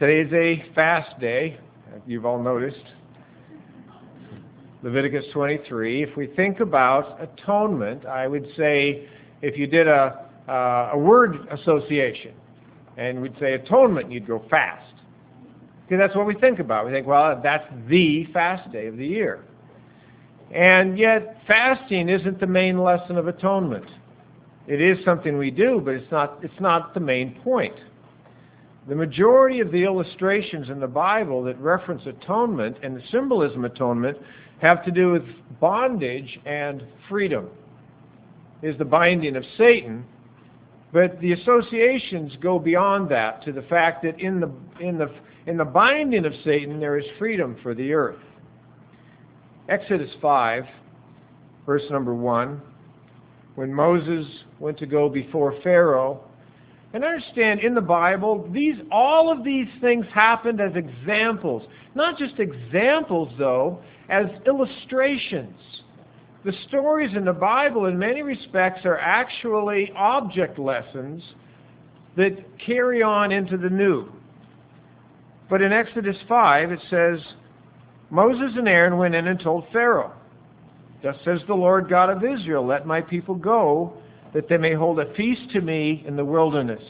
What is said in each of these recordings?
Today is a fast day, you've all noticed. Leviticus 23. If we think about atonement, I would say if you did a word association and we'd say atonement, you'd go fast. Because that's what we think about. We think, well, that's the fast day of the year. And yet, fasting isn't the main lesson of atonement. It is something we do, but it's not the main point. The majority of the illustrations in the Bible that reference atonement and the symbolism of atonement have to do with bondage and freedom. Is the binding of Satan, but the associations go beyond that to the fact that in the binding of Satan there is freedom for the earth. Exodus 5, verse number 1, when Moses went to go before Pharaoh. And understand, in the Bible, all of these things happened as examples. Not just examples, though, as illustrations. The stories in the Bible, in many respects, are actually object lessons that carry on into the new. But in Exodus 5, it says, Moses and Aaron went in and told Pharaoh, "Thus says the Lord God of Israel, let my people go, that they may hold a feast to me in the wilderness."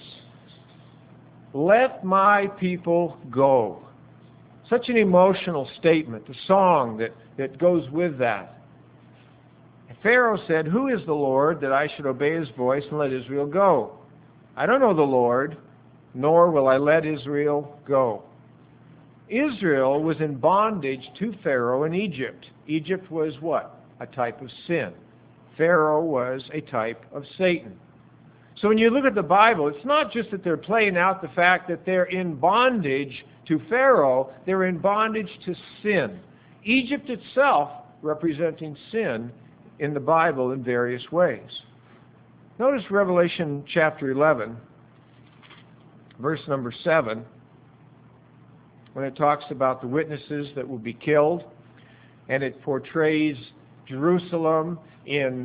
Let my people go. Such an emotional statement, the song that goes with that. And Pharaoh said, "Who is the Lord that I should obey his voice and let Israel go? I don't know the Lord, nor will I let Israel go." Israel was in bondage to Pharaoh in Egypt. Egypt was what? A type of sin. Pharaoh was a type of Satan. So when you look at the Bible, it's not just that they're playing out the fact that they're in bondage to Pharaoh, they're in bondage to sin. Egypt itself representing sin in the Bible in various ways. Notice Revelation chapter 11, verse number 7, when it talks about the witnesses that will be killed, and it portrays Jerusalem in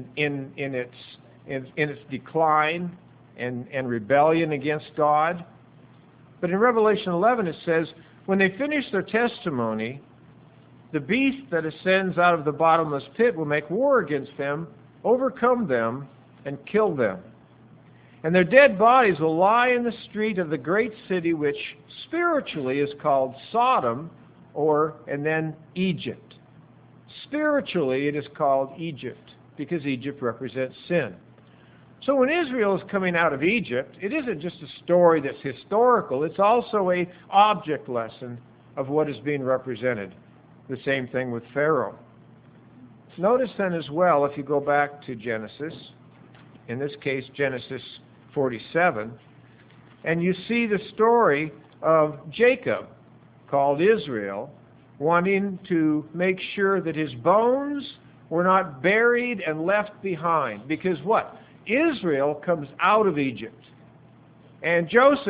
its decline and rebellion against God. But in Revelation 11 it says, when they finish their testimony, the beast that ascends out of the bottomless pit will make war against them, overcome them, and kill them. And their dead bodies will lie in the street of the great city, which spiritually is called Sodom, and then Egypt. Spiritually, it is called Egypt, because Egypt represents sin. So when Israel is coming out of Egypt, it isn't just a story that's historical, it's also an object lesson of what is being represented. The same thing with Pharaoh. Notice then as well, if you go back to Genesis, in this case Genesis 47, and you see the story of Jacob, called Israel, wanting to make sure that his bones were not buried and left behind. Because what? Israel comes out of Egypt. And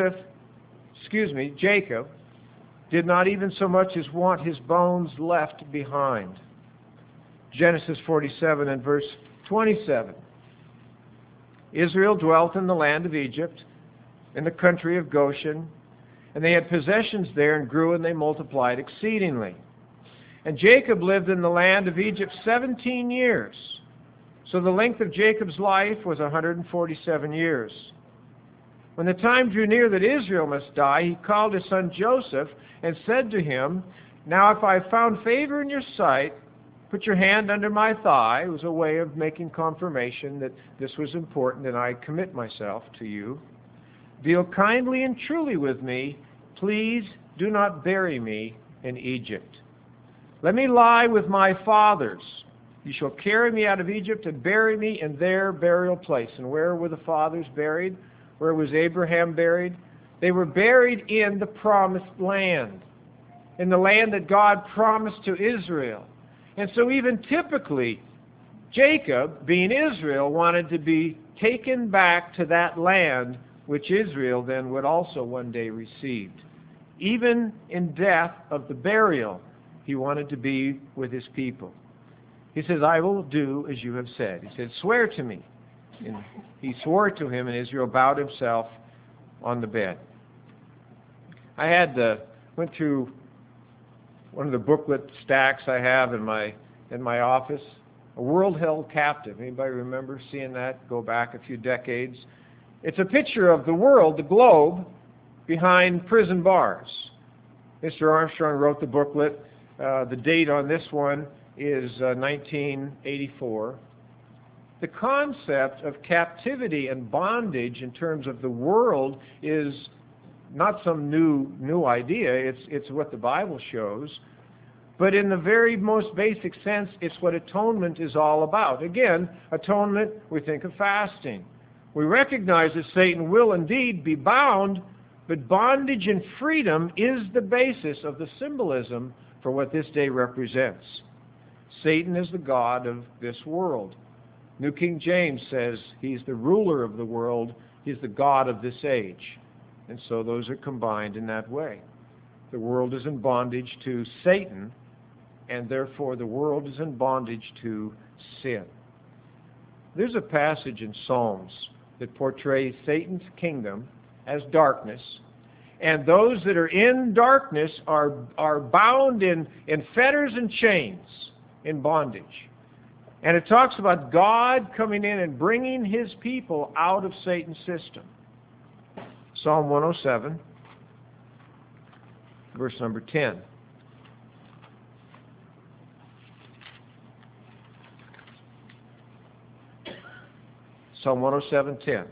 Jacob, did not even so much as want his bones left behind. Genesis 47 and verse 27. Israel dwelt in the land of Egypt, in the country of Goshen, and they had possessions there and grew and they multiplied exceedingly. And Jacob lived in the land of Egypt 17 years. So the length of Jacob's life was 147 years. When the time drew near that Israel must die, he called his son Joseph and said to him, "Now if I have found favor in your sight, put your hand under my thigh." It was a way of making confirmation that this was important and I commit myself to you. "Deal kindly and truly with me. Please do not bury me in Egypt. Let me lie with my fathers. You shall carry me out of Egypt and bury me in their burial place." And where were the fathers buried? Where was Abraham buried? They were buried in the promised land, in the land that God promised to Israel. And so even typically, Jacob, being Israel, wanted to be taken back to that land which Israel then would also one day receive. Even in death of the burial, he wanted to be with his people. He says, "I will do as you have said." He said, "Swear to me." And he swore to him, and Israel bowed himself on the bed. went through one of the booklet stacks I have in my office. A World Held Captive. Anybody remember seeing that? Go back a few decades. It's a picture of the world, the globe, behind prison bars. Mr. Armstrong wrote the booklet. The date on this one is 1984. The concept of captivity and bondage in terms of the world is not some new idea. It's what the Bible shows. But in the very most basic sense, it's what atonement is all about. Again, atonement, we think of fasting. We recognize that Satan will indeed be bound, but bondage and freedom is the basis of the symbolism for what this day represents. Satan is the god of this world. New King James says he's the ruler of the world. He's the god of this age. And so those are combined in that way. The world is in bondage to Satan, and therefore the world is in bondage to sin. There's a passage in Psalms that portrays Satan's kingdom as darkness, and those that are in darkness are bound in fetters and chains, in bondage. And it talks about God coming in and bringing His people out of Satan's system. Psalm 107, verse number 10. Psalm 107:10.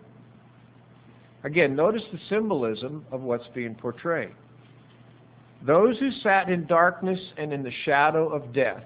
Again, notice the symbolism of what's being portrayed. Those who sat in darkness and in the shadow of death,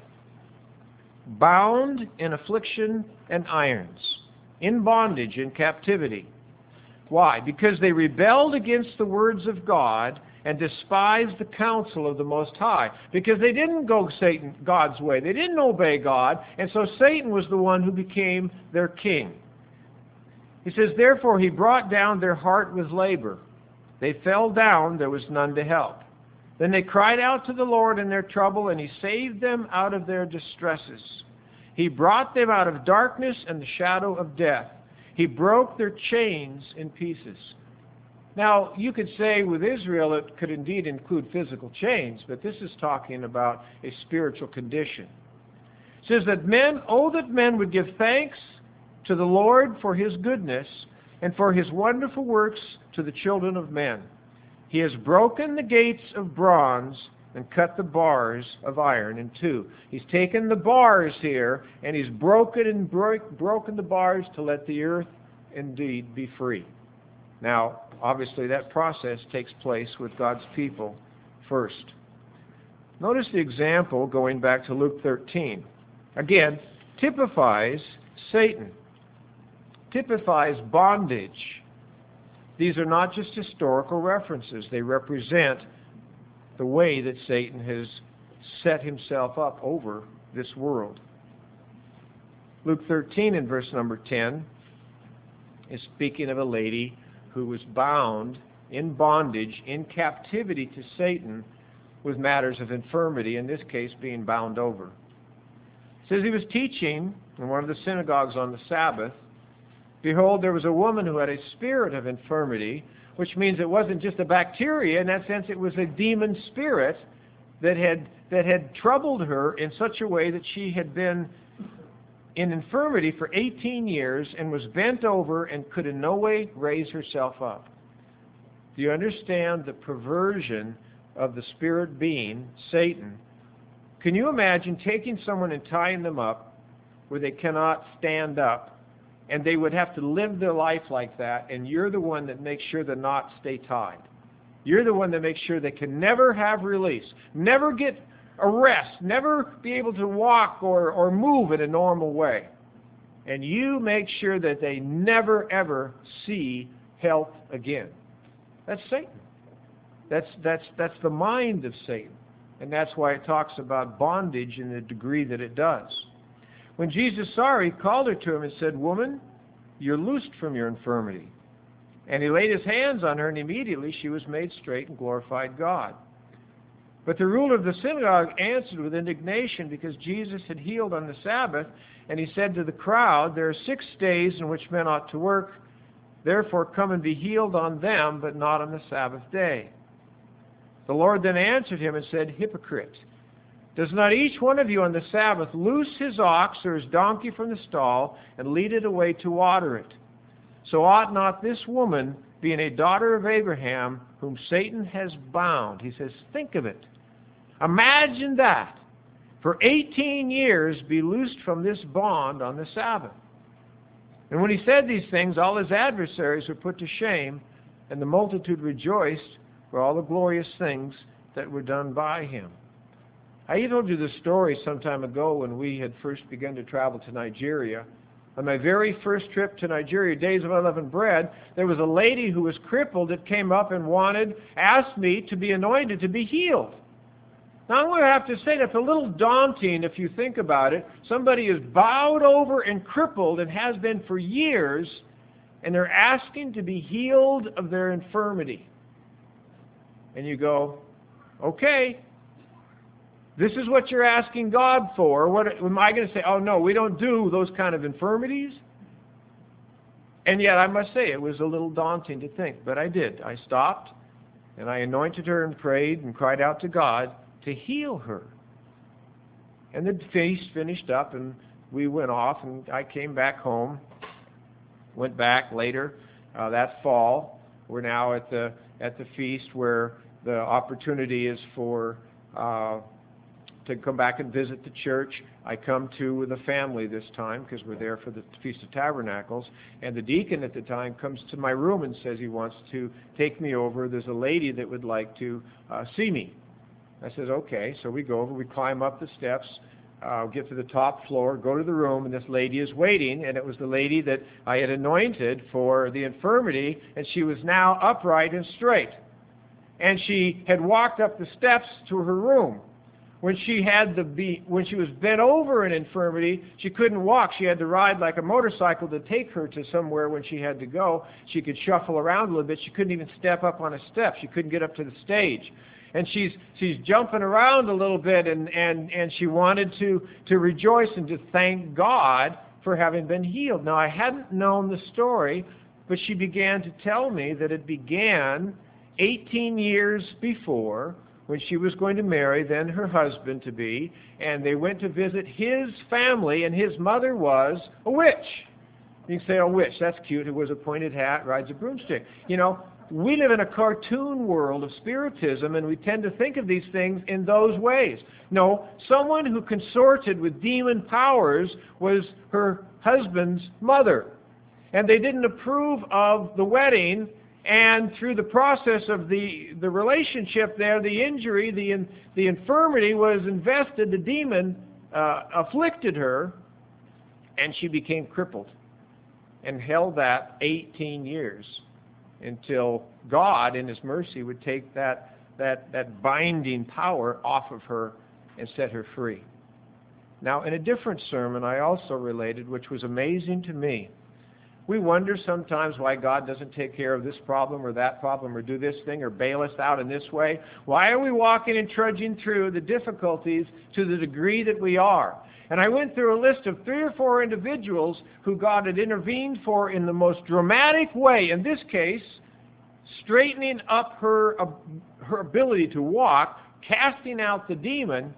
bound in affliction and irons, in bondage and captivity. Why? Because they rebelled against the words of God and despised the counsel of the Most High. Because they didn't go God's way. They didn't obey God, and so Satan was the one who became their king. He says, therefore he brought down their heart with labor. They fell down, there was none to help. Then they cried out to the Lord in their trouble, and He saved them out of their distresses. He brought them out of darkness and the shadow of death. He broke their chains in pieces. Now, you could say with Israel it could indeed include physical chains, but this is talking about a spiritual condition. It says that men would give thanks to the Lord for His goodness and for His wonderful works to the children of men. He has broken the gates of bronze and cut the bars of iron in two. He's taken the bars here and He's broken the bars to let the earth indeed be free. Now, obviously that process takes place with God's people first. Notice the example going back to Luke 13. Again, typifies Satan. Typifies bondage. These are not just historical references. They represent the way that Satan has set himself up over this world. Luke 13 in verse number 10 is speaking of a lady who was bound in bondage, in captivity to Satan with matters of infirmity, in this case being bound over. It says he was teaching in one of the synagogues on the Sabbath. Behold, there was a woman who had a spirit of infirmity, which means it wasn't just a bacteria. In that sense, it was a demon spirit that had troubled her in such a way that she had been in infirmity for 18 years and was bent over and could in no way raise herself up. Do you understand the perversion of the spirit being, Satan? Can you imagine taking someone and tying them up where they cannot stand up, and they would have to live their life like that, and you're the one that makes sure the knots stay tied. You're the one that makes sure they can never have release, never get a rest, never be able to walk or move in a normal way. And you make sure that they never, ever see health again. That's Satan. That's the mind of Satan. And that's why it talks about bondage in the degree that it does. When Jesus saw her, He called her to Him and said, Woman, you're loosed from your infirmity. And He laid His hands on her, and immediately she was made straight and glorified God. But the ruler of the synagogue answered with indignation because Jesus had healed on the Sabbath, and he said to the crowd, There are 6 days in which men ought to work. Therefore come and be healed on them, but not on the Sabbath day. The Lord then answered him and said, Hypocrite, does not each one of you on the Sabbath loose his ox or his donkey from the stall and lead it away to water it? So ought not this woman, being a daughter of Abraham, whom Satan has bound? He says, think of it. Imagine that. For 18 years be loosed from this bond on the Sabbath. And when he said these things, all his adversaries were put to shame, and the multitude rejoiced for all the glorious things that were done by him. I told you this story some time ago when we had first begun to travel to Nigeria. On my very first trip to Nigeria, Days of Unleavened Bread, there was a lady who was crippled that came up and asked me to be anointed to be healed. Now, I'm going to have to say that's a little daunting if you think about it. Somebody is bowed over and crippled and has been for years, and they're asking to be healed of their infirmity. And you go, okay, this is what you're asking God for. What am I going to say? Oh, no, we don't do those kind of infirmities? And yet, I must say, it was a little daunting to think, but I did. I stopped, and I anointed her and prayed and cried out to God to heal her. And the feast finished up, and we went off, and I came back home, went back later that fall. We're now at the feast where the opportunity is for to come back and visit the church. I come to with a family this time because we're there for the Feast of Tabernacles. And the deacon at the time comes to my room and says he wants to take me over. There's a lady that would like to see me. I said, okay. So we go over, we climb up the steps, get to the top floor, go to the room, and this lady is waiting. And it was the lady that I had anointed for the infirmity, and she was now upright and straight. And she had walked up the steps to her room. When she was bent over in infirmity, she couldn't walk. She had to ride like a motorcycle to take her to somewhere when she had to go. She could shuffle around a little bit. She couldn't even step up on a step. She couldn't get up to the stage. And she's jumping around a little bit, and she wanted to rejoice and to thank God for having been healed. Now, I hadn't known the story, but she began to tell me that it began 18 years before, when she was going to marry then her husband-to-be, and they went to visit his family, and his mother was a witch. You can say, a witch, that's cute, who wears a pointed hat, rides a broomstick. You know, we live in a cartoon world of spiritism, and we tend to think of these things in those ways. No, someone who consorted with demon powers was her husband's mother. And they didn't approve of the wedding, and through the process of the relationship there, the injury, the infirmity was invested, the demon afflicted her, and she became crippled and held that 18 years until God, in His mercy, would take that binding power off of her and set her free. Now, in a different sermon, I also related, which was amazing to me. We wonder sometimes why God doesn't take care of this problem or that problem or do this thing or bail us out in this way. Why are we walking and trudging through the difficulties to the degree that we are? And I went through a list of 3 or 4 individuals who God had intervened for in the most dramatic way. In this case, straightening up her ability to walk, casting out the demon.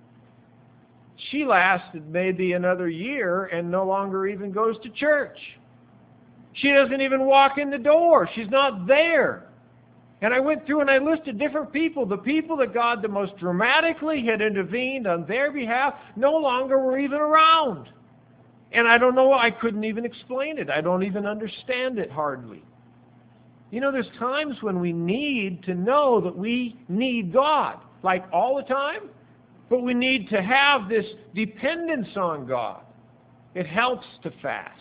She lasted maybe another year and no longer even goes to church. She doesn't even walk in the door. She's not there. And I went through and I listed different people. The people that God the most dramatically had intervened on their behalf no longer were even around. And I don't know, I couldn't even explain it. I don't even understand it hardly. You know, there's times when we need to know that we need God, like all the time, but we need to have this dependence on God. It helps to fast.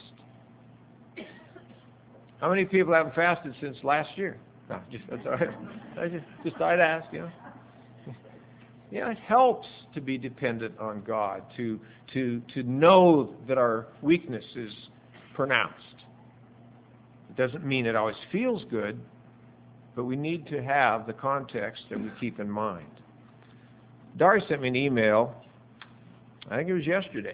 How many people haven't fasted since last year? No, that's all right. I just thought I'd ask, you know. Yeah, it helps to be dependent on God, to know that our weakness is pronounced. It doesn't mean it always feels good, but we need to have the context that we keep in mind. Dari sent me an email, I think it was yesterday.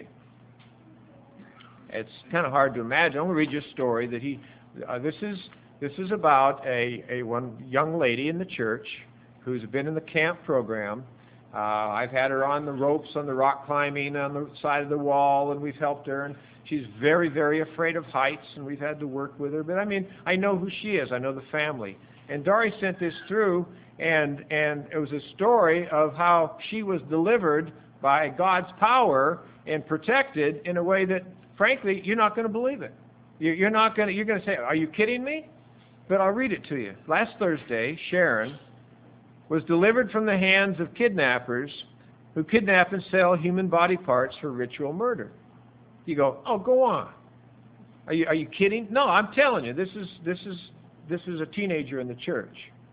It's kind of hard to imagine. I'm going to read you a story that this is about a one young lady in the church, who's been in the camp program. I've had her on the ropes, on the rock climbing, on the side of the wall, and we've helped her. And she's very, very afraid of heights, and we've had to work with her. But I mean, I know who she is. I know the family. And Dory sent this through, and it was a story of how she was delivered by God's power and protected in a way that, frankly, you're not going to believe it. You're going to say, "Are you kidding me?" But I'll read it to you. Last Thursday, Sharon was delivered from the hands of kidnappers who kidnap and sell human body parts for ritual murder. You go, "Oh, go on. Are you kidding?" No, I'm telling you, this is a teenager in the church.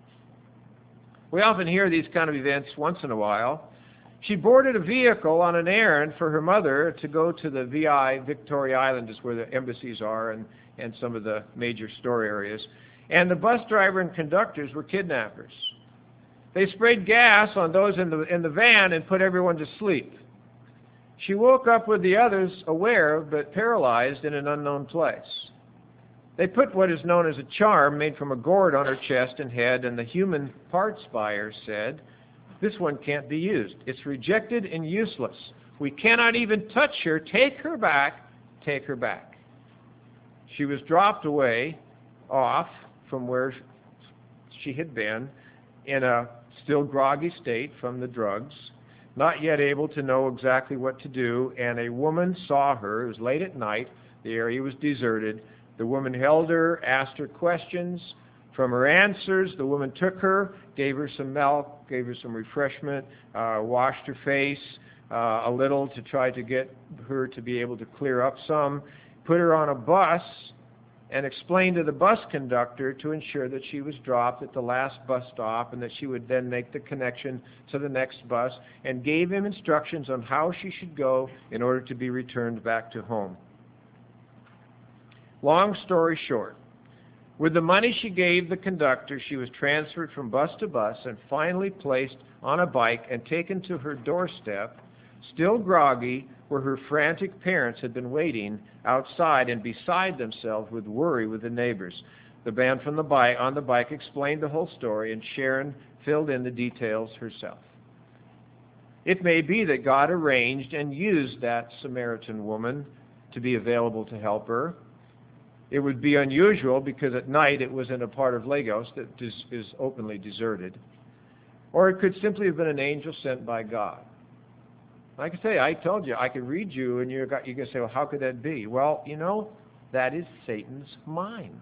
We often hear these kind of events once in a while. She boarded a vehicle on an errand for her mother to go to the VI, Victoria Island, is where the embassies are and some of the major store areas. And the bus driver and conductors were kidnappers. They sprayed gas on those in the van and put everyone to sleep. She woke up with the others aware but paralyzed in an unknown place. They put what is known as a charm made from a gourd on her chest and head, and the human parts buyer said, "This one can't be used. It's rejected and useless. We cannot even touch her. Take her back. Take her back." She was dropped away off from where she had been in a still groggy state from the drugs, not yet able to know exactly what to do, and a woman saw her. It was late at night. The area was deserted. The woman held her, asked her questions. From her answers, the woman took her, gave her some milk, gave her some refreshment, washed her face a little to try to get her to be able to clear up some, put her on a bus, and explained to the bus conductor to ensure that she was dropped at the last bus stop and that she would then make the connection to the next bus, and gave him instructions on how she should go in order to be returned back to home. Long story short, with the money she gave the conductor, she was transferred from bus to bus and finally placed on a bike and taken to her doorstep, still groggy, where her frantic parents had been waiting outside and beside themselves with worry with the neighbors. The man from on the bike explained the whole story, and Sharon filled in the details herself. It may be that God arranged and used that Samaritan woman to be available to help her. It would be unusual because at night it was in a part of Lagos that is openly deserted. Or it could simply have been an angel sent by God. Like I say, I told you, I could read you and you're going to say, "Well, how could that be?" Well, that is Satan's mind.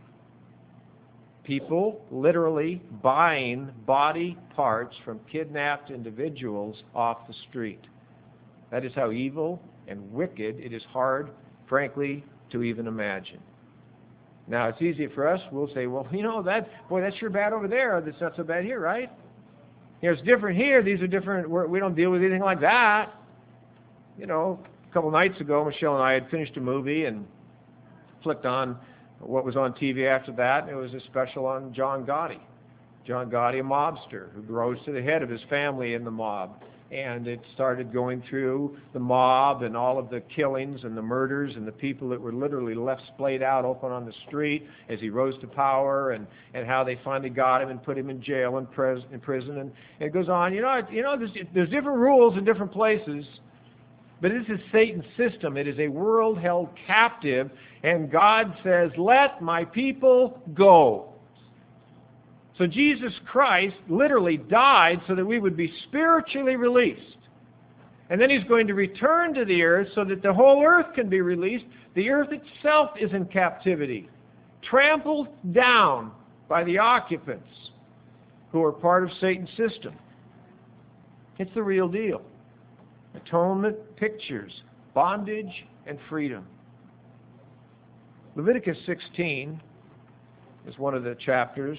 People literally buying body parts from kidnapped individuals off the street. That is how evil and wicked it is hard, frankly, to even imagine. Now, it's easy for us. We'll say, "Well, that's sure bad over there. That's not so bad here, right? It's different here. These are different. We don't deal with anything like that." A couple nights ago, Michelle and I had finished a movie and flicked on what was on TV after that. It was a special on John Gotti. John Gotti, a mobster who rose to the head of his family in the mob. And it started going through the mob and all of the killings and the murders and the people that were literally left splayed out open on the street as he rose to power, and how they finally got him and put him in jail and in prison. And it goes on. There's different rules in different places, but this is Satan's system. It is a world held captive, and God says, "Let my people go." So Jesus Christ literally died so that we would be spiritually released. And then He's going to return to the earth so that the whole earth can be released. The earth itself is in captivity, trampled down by the occupants who are part of Satan's system. It's the real deal. Atonement pictures bondage and freedom. Leviticus 16 is one of the chapters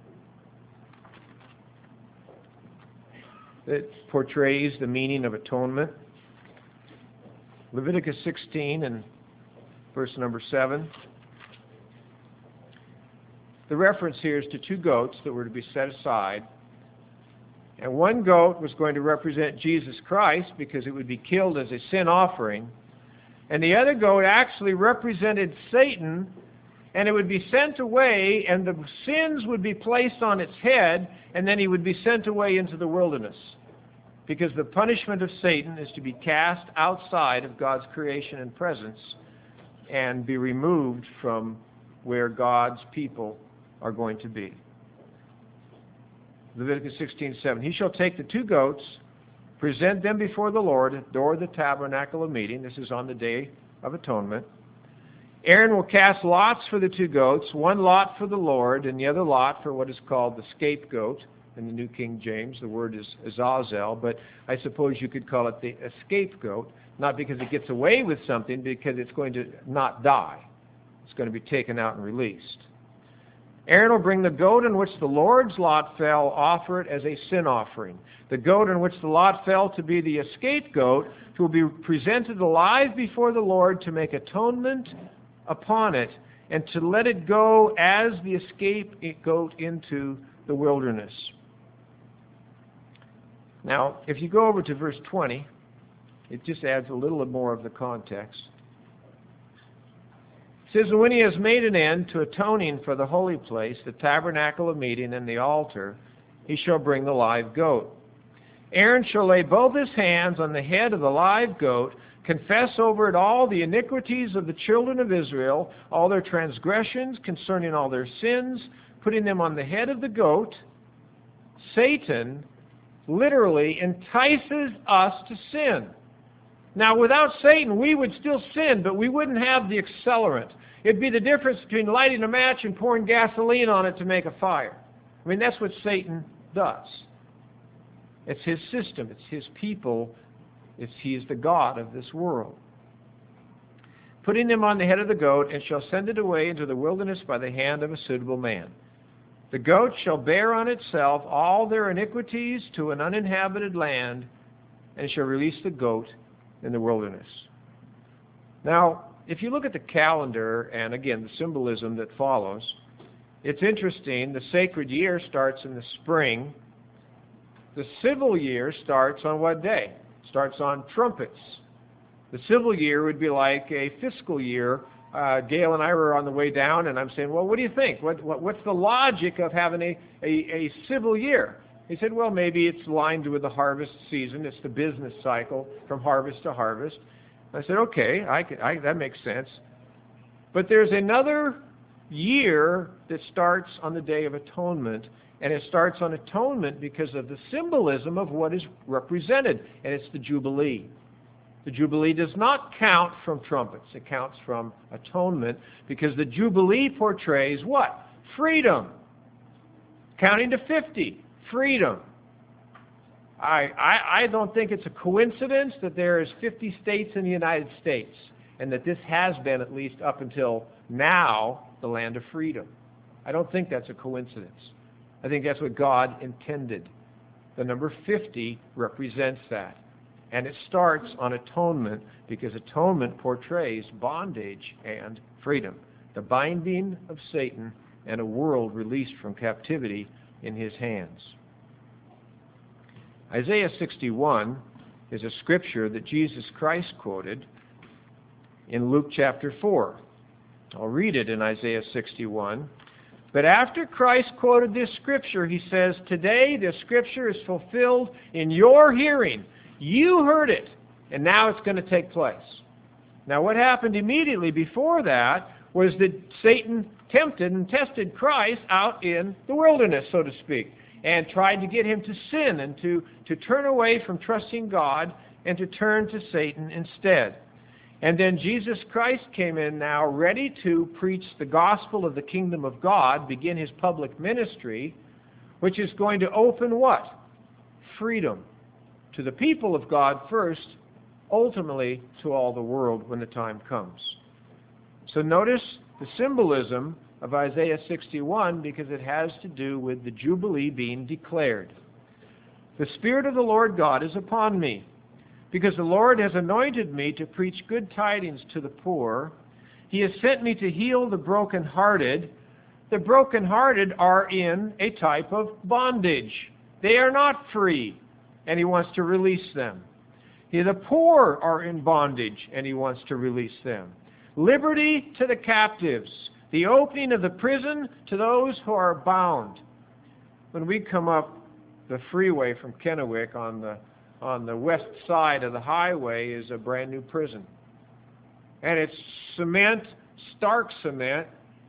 that portrays the meaning of atonement. Leviticus 16 and verse number 7. The reference here is to 2 goats that were to be set aside. And one goat was going to represent Jesus Christ because it would be killed as a sin offering. And the other goat actually represented Satan and it would be sent away, and the sins would be placed on its head, and then he would be sent away into the wilderness. Because the punishment of Satan is to be cast outside of God's creation and presence and be removed from where God's people are going to be. Leviticus 16:7. He shall take the 2 goats, present them before the Lord at the door of the tabernacle of meeting. This is on the Day of Atonement. Aaron will cast lots for the 2 goats, one lot for the Lord and the other lot for what is called the scapegoat. In the New King James, the word is azazel, but I suppose you could call it a scapegoat, not because it gets away with something, because it's going to not die. It's going to be taken out and released. Aaron will bring the goat in which the Lord's lot fell, offer it as a sin offering. The goat in which the lot fell to be the scapegoat will be presented alive before the Lord to make atonement upon it and to let it go as the scapegoat into the wilderness. Now, if you go over to verse 20, it just adds a little more of the context. It says, when he has made an end to atoning for the holy place, the tabernacle of meeting, and the altar, he shall bring the live goat. Aaron shall lay both his hands on the head of the live goat, confess over it all the iniquities of the children of Israel, all their transgressions concerning all their sins, putting them on the head of the goat. Satan literally entices us to sin. Now, without Satan, we would still sin, but we wouldn't have the accelerant. It'd be the difference between lighting a match and pouring gasoline on it to make a fire. I mean, that's what Satan does. It's his system. It's his people. He is the God of this world. Putting them on the head of the goat, and shall send it away into the wilderness by the hand of a suitable man. The goat shall bear on itself all their iniquities to an uninhabited land, and shall release the goat in the wilderness. Now, if you look at the calendar, and again, the symbolism that follows, it's interesting. The sacred year starts in the spring. The civil year starts on what day? It starts on trumpets. The civil year would be like a fiscal year. Gail and I were on the way down, and I'm saying, well, what do you think? What's the logic of having a civil year? He said, well, maybe it's aligned with the harvest season. It's the business cycle from harvest to harvest. I said, okay, that makes sense. But there's another year that starts on the Day of Atonement, and it starts on atonement because of the symbolism of what is represented, and it's the Jubilee. The Jubilee does not count from trumpets. It counts from atonement because the Jubilee portrays what? Freedom. Counting to 50. Freedom. I don't think it's a coincidence that there is 50 states in the United States and that this has been, at least up until now, the land of freedom. I don't think that's a coincidence. I think that's what God intended. The number 50 represents that. And it starts on atonement because atonement portrays bondage and freedom. The binding of Satan and a world released from captivity in his hands. Isaiah 61 is a scripture that Jesus Christ quoted in Luke chapter 4. I'll read it in Isaiah 61. But after Christ quoted this scripture, he says, today this scripture is fulfilled in your hearing. You heard it, and now it's going to take place. Now, what happened immediately before that was that Satan tempted and tested Christ out in the wilderness, so to speak, and tried to get him to sin and to turn away from trusting God and to turn to Satan instead. And then Jesus Christ came in now ready to preach the gospel of the kingdom of God, begin his public ministry, which is going to open what? Freedom. To the people of God first, ultimately to all the world when the time comes. So notice the symbolism of Isaiah 61 because it has to do with the Jubilee being declared. The Spirit of the Lord God is upon me, because the Lord has anointed me to preach good tidings to the poor. He has sent me to heal the brokenhearted. The brokenhearted are in a type of bondage. They are not free, and he wants to release them. The poor are in bondage, and he wants to release them. Liberty to the captives, The opening of the prison to those who are bound. When we come up the freeway from Kennewick on the west side of the highway is a brand new prison. And it's cement, stark cement,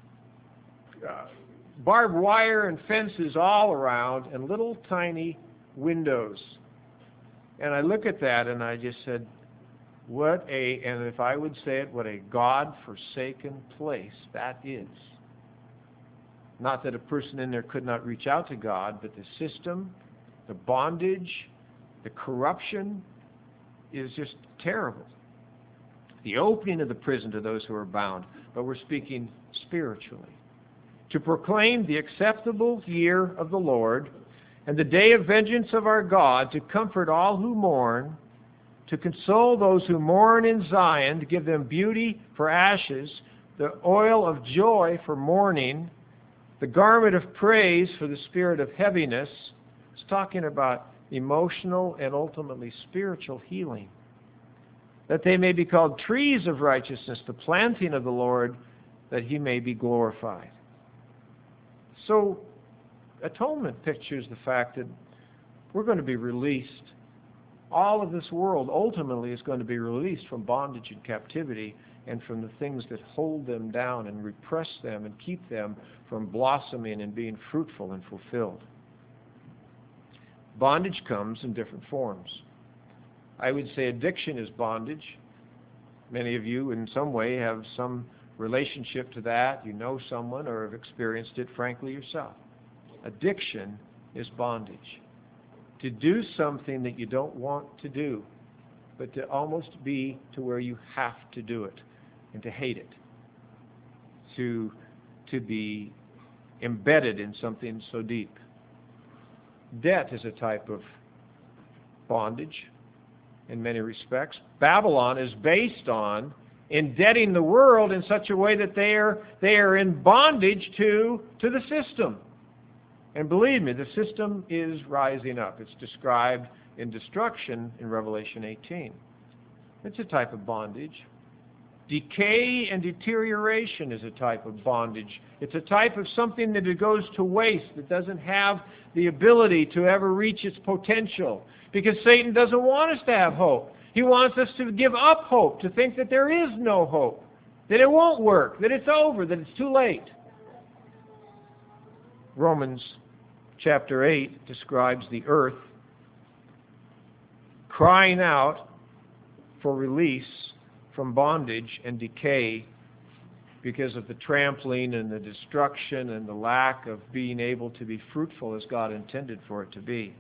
barbed wire and fences all around, and little tiny windows. And I look at that and I just said, and if I would say it, what a God-forsaken place that is. Not that a person in there could not reach out to God, but the system, the bondage, the corruption is just terrible. The opening of the prison to those who are bound, but we're speaking spiritually. To proclaim the acceptable year of the Lord and the day of vengeance of our God, to comfort all who mourn, to console those who mourn in Zion, to give them beauty for ashes, the oil of joy for mourning, the garment of praise for the spirit of heaviness. It's talking about emotional and ultimately spiritual healing. That they may be called trees of righteousness, the planting of the Lord, that He may be glorified. So, atonement pictures the fact that we're going to be released. All of this world ultimately is going to be released from bondage and captivity and from the things that hold them down and repress them and keep them from blossoming and being fruitful and fulfilled. Bondage comes in different forms. I would say addiction is bondage. Many of you in some way have some relationship to that. You know someone or have experienced it, frankly, yourself. Addiction is bondage. To do something that you don't want to do, but to almost be to where you have to do it and to hate it. To be embedded in something so deep. Debt is a type of bondage in many respects. Babylon is based on indebting the world in such a way that they are in bondage to the system. And believe me, the system is rising up. It's described in destruction in Revelation 18. It's a type of bondage. Decay and deterioration is a type of bondage. It's a type of something that it goes to waste, that doesn't have the ability to ever reach its potential. Because Satan doesn't want us to have hope. He wants us to give up hope, to think that there is no hope, that it won't work, that it's over, that it's too late. Romans chapter 8 describes the earth crying out for release from bondage and decay because of the trampling and the destruction and the lack of being able to be fruitful as God intended for it to be.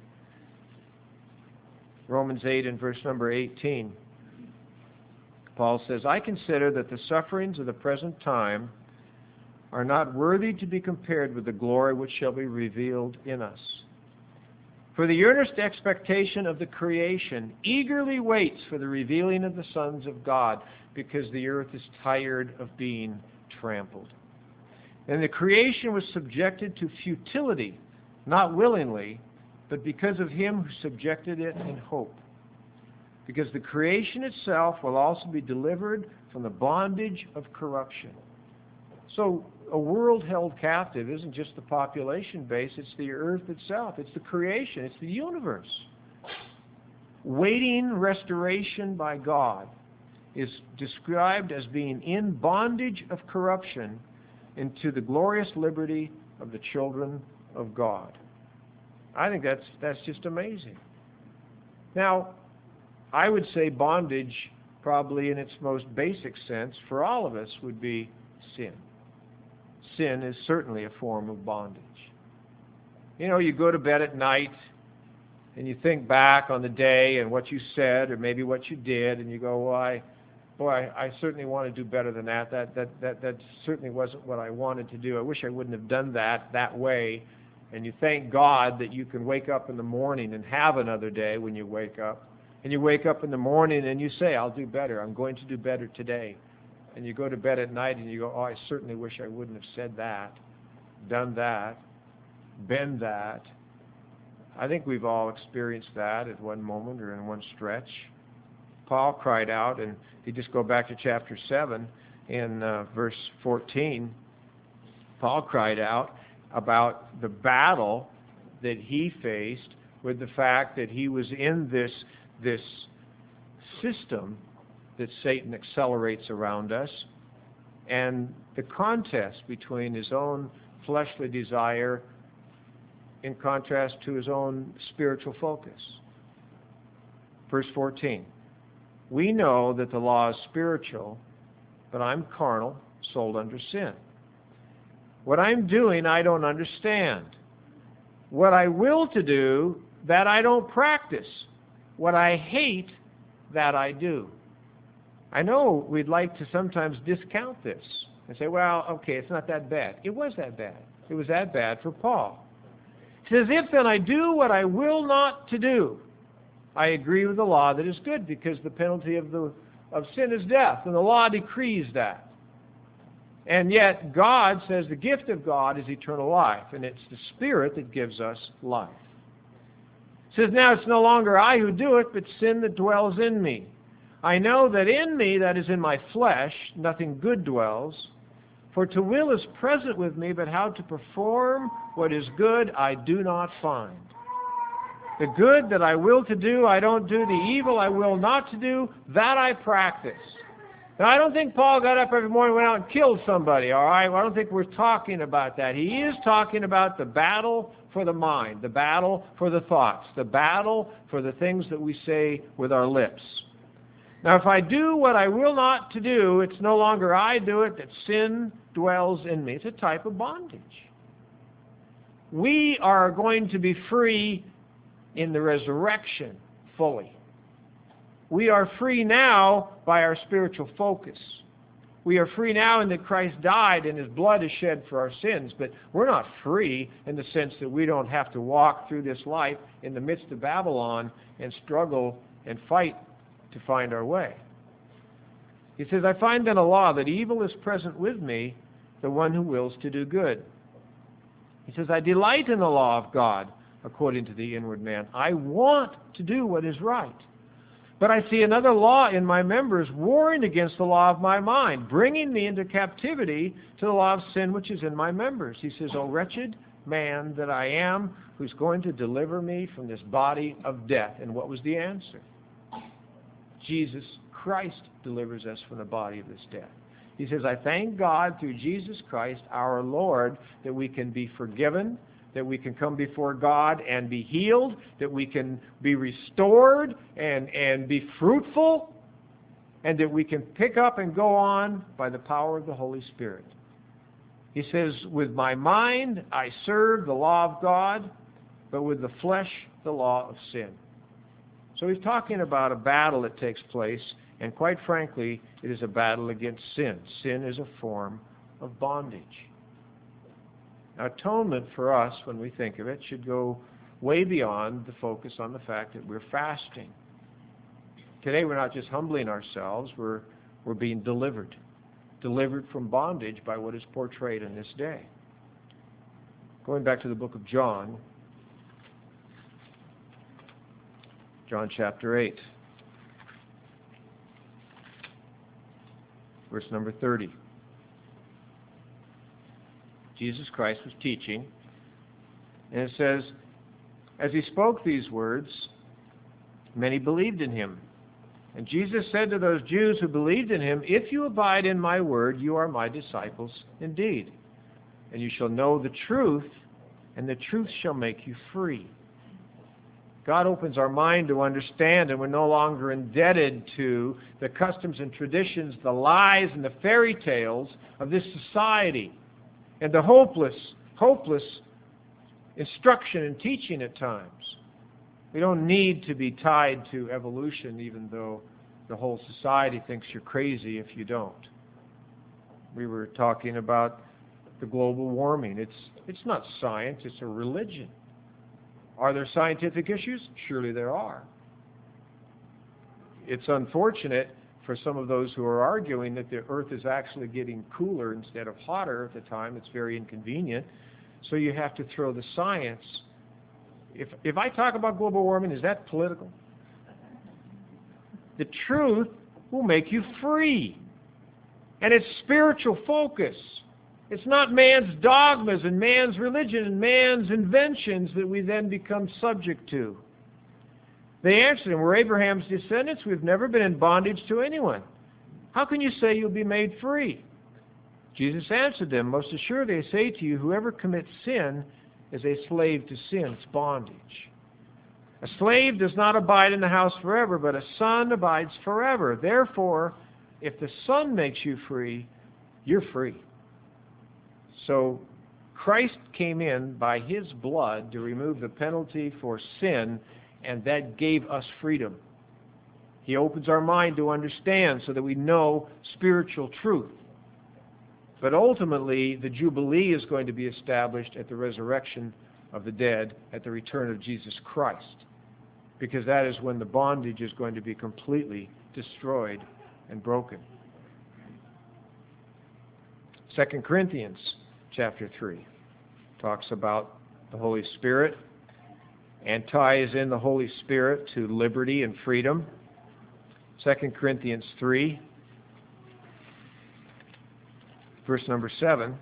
Romans 8 and verse number 18, Paul says, I consider that the sufferings of the present time are not worthy to be compared with the glory which shall be revealed in us. For the earnest expectation of the creation eagerly waits for the revealing of the sons of God, because the earth is tired of being trampled. And the creation was subjected to futility, not willingly, but because of Him who subjected it in hope. Because the creation itself will also be delivered from the bondage of corruption. So a world held captive isn't just the population base, it's the earth itself, it's the creation, it's the universe. Waiting restoration by God is described as being in bondage of corruption into the glorious liberty of the children of God. I think that's just amazing. Now, I would say bondage, probably in its most basic sense, for all of us would be sin. Sin is certainly a form of bondage. You know, you go to bed at night and you think back on the day and what you said or maybe what you did, and you go, I certainly want to do better than that. That certainly wasn't what I wanted to do. I wish I wouldn't have done that way. And you thank God that you can wake up in the morning and have another day when you wake up. And you wake up in the morning and you say, I'll do better. I'm going to do better today. And you go to bed at night and you go, I certainly wish I wouldn't have said that, done that, been that. I think we've all experienced that at one moment or in one stretch. Paul cried out, and if you just go back to chapter 7 in verse 14, Paul cried out about the battle that he faced with the fact that he was in this system that Satan accelerates around us, and the contest between his own fleshly desire in contrast to his own spiritual focus. Verse 14, we know that the law is spiritual, but I'm carnal, sold under sin. What I'm doing, I don't understand. What I will to do, that I don't practice. What I hate, that I do. I know we'd like to sometimes discount this and say, well, okay, it's not that bad. It was that bad. It was that bad for Paul. He says, if then I do what I will not to do, I agree with the law that is good, because the penalty of sin is death, and the law decrees that. And yet God says the gift of God is eternal life, and it's the Spirit that gives us life. He says, now it's no longer I who do it, but sin that dwells in me. I know that in me, that is in my flesh, nothing good dwells. For to will is present with me, but how to perform what is good I do not find. The good that I will to do, I don't do. The evil I will not to do, that I practice. Now, I don't think Paul got up every morning and went out and killed somebody, all right? Well, I don't think we're talking about that. He is talking about the battle for the mind, the battle for the thoughts, the battle for the things that we say with our lips. Now, if I do what I will not to do, it's no longer I do it, that sin dwells in me. It's a type of bondage. We are going to be free in the resurrection fully. We are free now by our spiritual focus. We are free now in that Christ died and His blood is shed for our sins, but we're not free in the sense that we don't have to walk through this life in the midst of Babylon and struggle and fight to find our way. He says, I find then a law that evil is present with me, the one who wills to do good. He says, I delight in the law of God according to the inward man. I want to do what is right. But I see another law in my members, warring against the law of my mind, bringing me into captivity to the law of sin which is in my members. He says, O wretched man that I am, who's going to deliver me from this body of death? And what was the answer? Jesus Christ delivers us from the body of this death. He says, I thank God through Jesus Christ our Lord that we can be forgiven, that we can come before God and be healed, that we can be restored and be fruitful, and that we can pick up and go on by the power of the Holy Spirit. He says, with my mind I serve the law of God, but with the flesh the law of sin. So he's talking about a battle that takes place, and quite frankly, it is a battle against sin. Sin is a form of bondage. Now, atonement for us, when we think of it, should go way beyond the focus on the fact that we're fasting. Today, we're not just humbling ourselves, we're being delivered from bondage by what is portrayed in this day. Going back to the book of John, John chapter 8, verse number 30. Jesus Christ was teaching, and it says, as he spoke these words, many believed in him. And Jesus said to those Jews who believed in him, if you abide in my word, you are my disciples indeed. And you shall know the truth, and the truth shall make you free. God opens our mind to understand, and we're no longer indebted to the customs and traditions, the lies and the fairy tales of this society, and the hopeless instruction and teaching at times. We don't need to be tied to evolution, even though the whole society thinks you're crazy if you don't. We were talking about the global warming. It's not science, it's a religion. Are there scientific issues? Surely there are. It's unfortunate for some of those who are arguing that the earth is actually getting cooler instead of hotter at the time. It's very inconvenient. So you have to throw the science. If I talk about global warming, is that political? The truth will make you free. And it's spiritual focus. It's not man's dogmas and man's religion and man's inventions that we then become subject to. They answered him, "We're Abraham's descendants. We've never been in bondage to anyone. How can you say you'll be made free?" Jesus answered them, "Most assuredly I say to you, whoever commits sin is a slave to sin." It's bondage. A slave does not abide in the house forever, but a son abides forever. Therefore, if the Son makes you free, you're free. So Christ came in by His blood to remove the penalty for sin, and that gave us freedom. He opens our mind to understand so that we know spiritual truth. But ultimately, the Jubilee is going to be established at the resurrection of the dead, at the return of Jesus Christ, because that is when the bondage is going to be completely destroyed and broken. 2 Corinthians chapter 3 talks about the Holy Spirit and ties in the Holy Spirit to liberty and freedom. 2 Corinthians 3, verse number 7.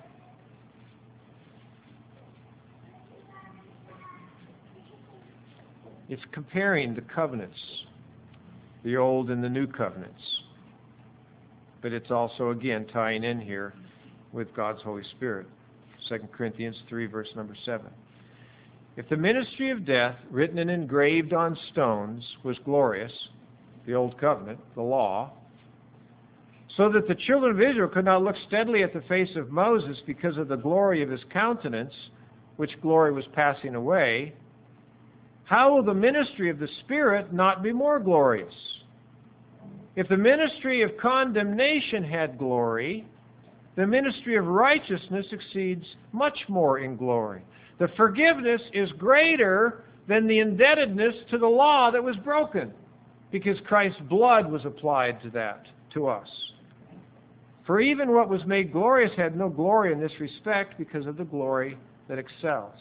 It's comparing the covenants, the old and the new covenants. But it's also, again, tying in here with God's Holy Spirit. 2 Corinthians 3, verse number 7. If the ministry of death, written and engraved on stones, was glorious, the old covenant, the law, so that the children of Israel could not look steadily at the face of Moses because of the glory of his countenance, which glory was passing away, how will the ministry of the Spirit not be more glorious? If the ministry of condemnation had glory, the ministry of righteousness exceeds much more in glory. The forgiveness is greater than the indebtedness to the law that was broken, because Christ's blood was applied to that, to us. For even what was made glorious had no glory in this respect because of the glory that excels.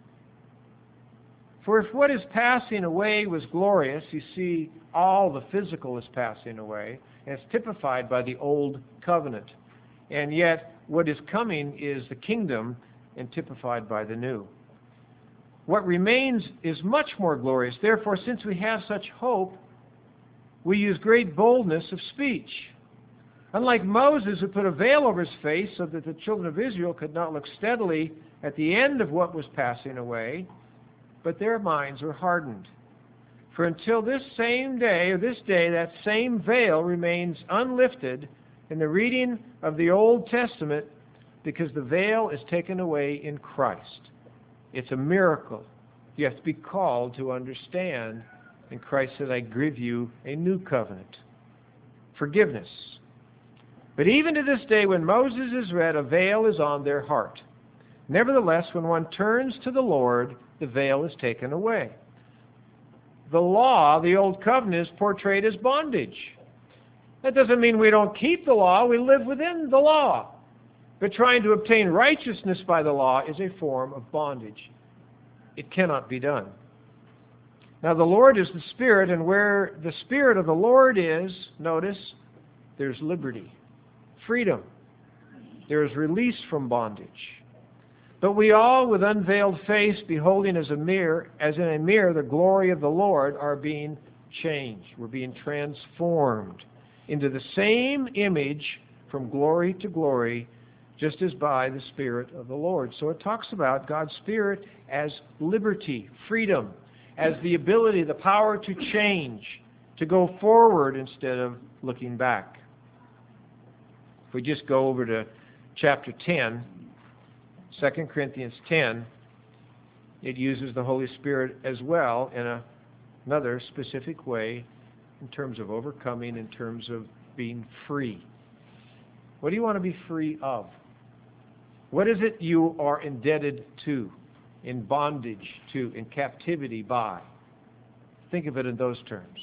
For if what is passing away was glorious, you see, all the physical is passing away, and it's typified by the old covenant. And yet, what is coming is the kingdom, and typified by the new. What remains is much more glorious. Therefore, since we have such hope, we use great boldness of speech. Unlike Moses, who put a veil over his face so that the children of Israel could not look steadily at the end of what was passing away, but their minds were hardened. For until this same day, or this day, that same veil remains unlifted in the reading of the Old Testament, because the veil is taken away in Christ. It's a miracle. You have to be called to understand. And Christ said, "I give you a new covenant." Forgiveness. But even to this day, when Moses is read, a veil is on their heart. Nevertheless, when one turns to the Lord, the veil is taken away. The law, the old covenant, is portrayed as bondage. That doesn't mean we don't keep the law. We live within the law. But trying to obtain righteousness by the law is a form of bondage. It cannot be done. Now the Lord is the Spirit, and where the Spirit of the Lord is, notice, there's liberty, freedom. There is release from bondage. But we all, with unveiled face, beholding as in a mirror the glory of the Lord, are being changed. We're being transformed into the same image from glory to glory, just as by the Spirit of the Lord. So it talks about God's Spirit as liberty, freedom, as the ability, the power to change, to go forward instead of looking back. If we just go over to chapter 10, 2 Corinthians 10, it uses the Holy Spirit as well in another specific way in terms of overcoming, in terms of being free. What do you want to be free of? What is it you are indebted to, in bondage to, in captivity by? Think of it in those terms.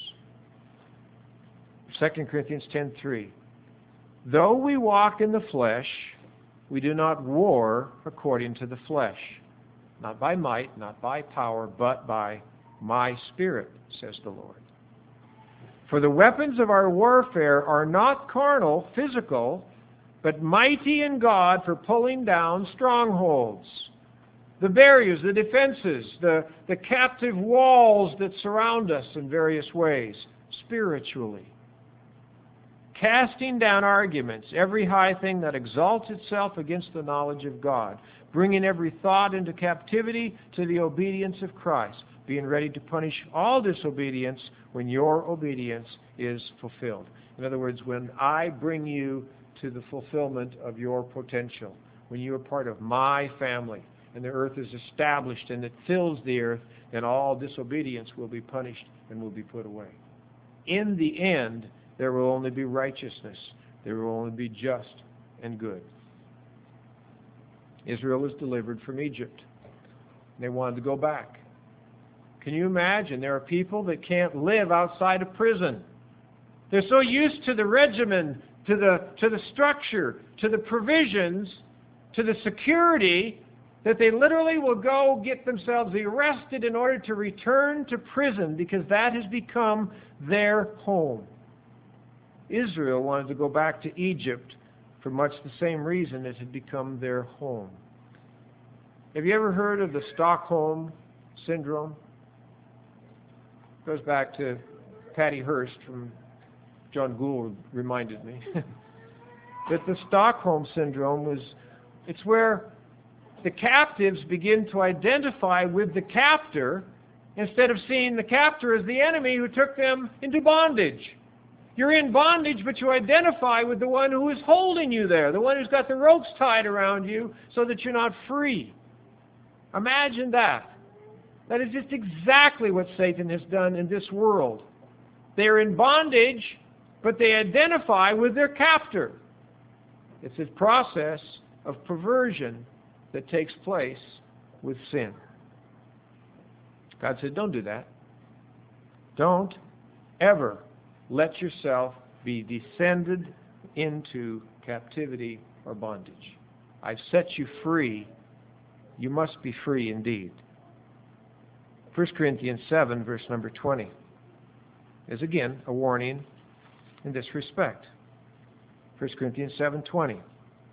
2 Corinthians 10:3. Though we walk in the flesh, we do not war according to the flesh. Not by might, not by power, but by my Spirit, says the Lord. For the weapons of our warfare are not carnal, physical, but mighty in God for pulling down strongholds. The barriers, the defenses, the captive walls that surround us in various ways, spiritually. Casting down arguments, every high thing that exalts itself against the knowledge of God, bringing every thought into captivity to the obedience of Christ, being ready to punish all disobedience when your obedience is fulfilled. In other words, when I bring you to the fulfillment of your potential, when you are part of my family, and the earth is established and it fills the earth, then all disobedience will be punished and will be put away. In the end, there will only be righteousness. There will only be just and good. Israel was delivered from Egypt. They wanted to go back. Can you imagine? There are people that can't live outside of prison. They're so used to the regimen, to the structure, to the provisions, to the security, that they literally will go get themselves arrested in order to return to prison because that has become their home. Israel wanted to go back to Egypt for much the same reason it had become their home. Have you ever heard of the Stockholm Syndrome? It goes back to Patty Hearst from John Gould reminded me. That the Stockholm Syndrome it's where the captives begin to identify with the captor instead of seeing the captor as the enemy who took them into bondage. You're in bondage, but you identify with the one who is holding you there, the one who's got the ropes tied around you so that you're not free. Imagine that. That is just exactly what Satan has done in this world. They're in bondage, but they identify with their captor. It's a process of perversion that takes place with sin. God said, don't do that. Don't ever let yourself be descended into captivity or bondage. I've set you free. You must be free indeed. 1 Corinthians 7, verse number 20, is again a warning in this respect. 1 Corinthians 7:20.